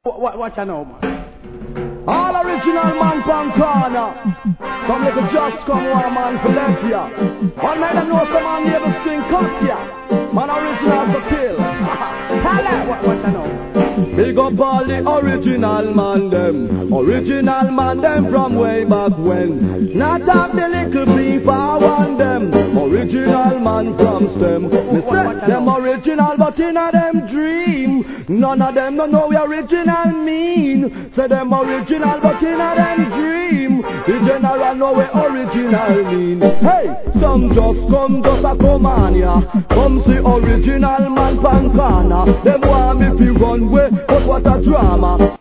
What I know, man? All original man from corner. Some little just come one man for left ya. One man them know some man never sing cut ya. Man original for kill. Hello, what I know? Big up all the original man them from way back when. Not have the little beef I want them. Original man from STEM. Me say them original but in a them dream. None of them don't know we original mean. Say them original but in a them dream. The general know we original mean. Hey, some just a come on ya. Come see original man from corner. Them want me to run way, but what a drama.